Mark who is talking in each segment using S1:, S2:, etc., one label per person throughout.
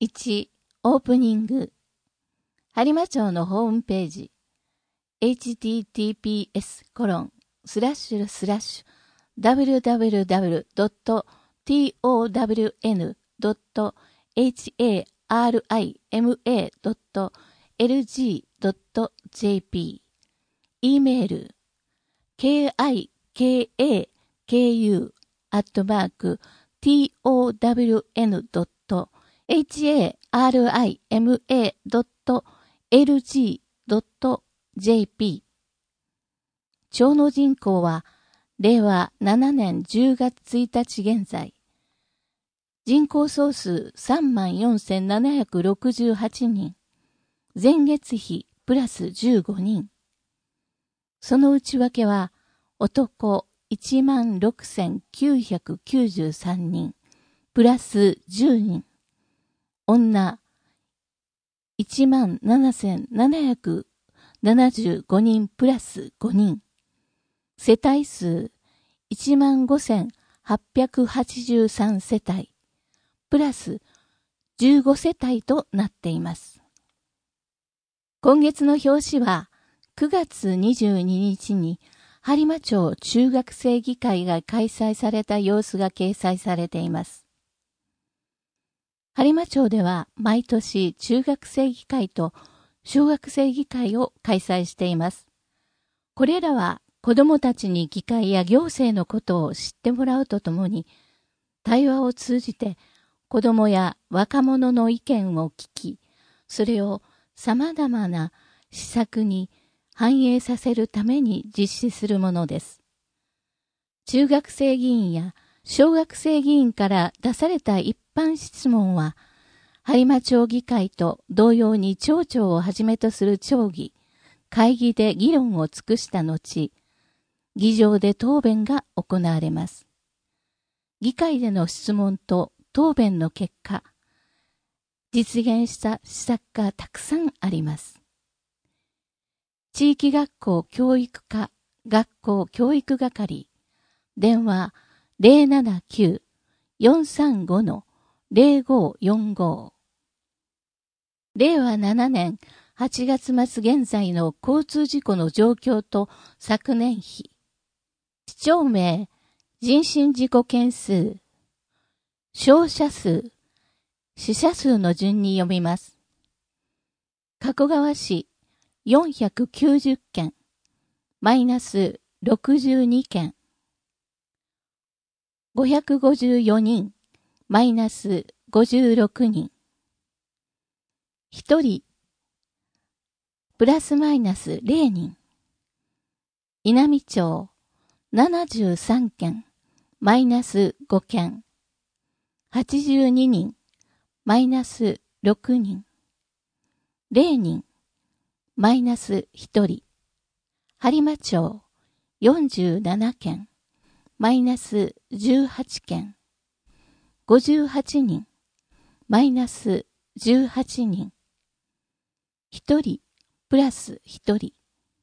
S1: 1、オープニング。播磨町のホームページ。https://www.townma.lg.jp E メール kikaku@townma.lg.jp 町の人口は令和7年10月1日現在人口総数 34,768 人前月比プラス15人その内訳は男 16,993 人プラス10人女 17,775 人プラス5人世帯数 15,883 世帯プラス15世帯となっています。今月の表紙は9月22日に播磨町中学生議会が開催された様子が掲載されています。播磨町では毎年中学生議会と小学生議会を開催しています。これらは子どもたちに議会や行政のことを知ってもらうとともに、対話を通じて子どもや若者の意見を聞き、それを様々な施策に反映させるために実施するものです。中学生議員や小学生議員から出された一般質問は、播磨町議会と同様に町長をはじめとする町議、会議で議論を尽くした後、議場で答弁が行われます。議会での質問と答弁の結果、実現した施策がたくさんあります。地域学校教育課学校教育係電話 079-435-0545 令和7年8月末現在の交通事故の状況と昨年比市町名、人身事故件数、傷者数、死者数の順に読みます。加古川市490件、マイナス62件。554人、マイナス56人。1人、プラスマイナス0人。稲美町73件、マイナス5件。82人、マイナス6人。0人、マイナス1人。播磨町47件、マイナス18件。58人、マイナス18人。1人、プラス1人。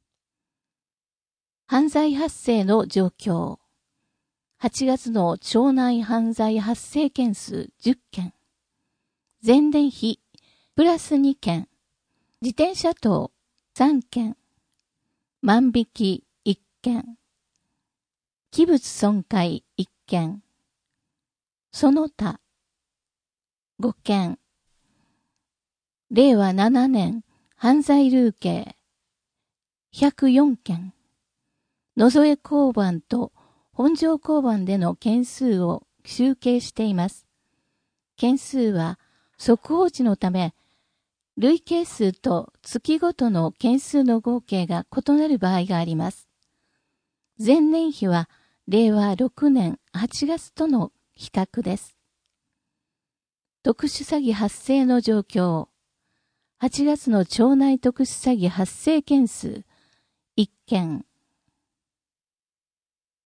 S1: 犯罪発生の状況。8月の町内犯罪発生件数10件。前年比、プラス2件。自転車盗3件。万引き1件。器物損壊1件。その他5件。令和7年犯罪累計104件。野添交番と本庄交番での件数を集計しています。件数は速報値のため、累計数と月ごとの件数の合計が異なる場合があります。前年比は令和6年8月との比較です。特殊詐欺発生の状況。8月の町内特殊詐欺発生件数1件。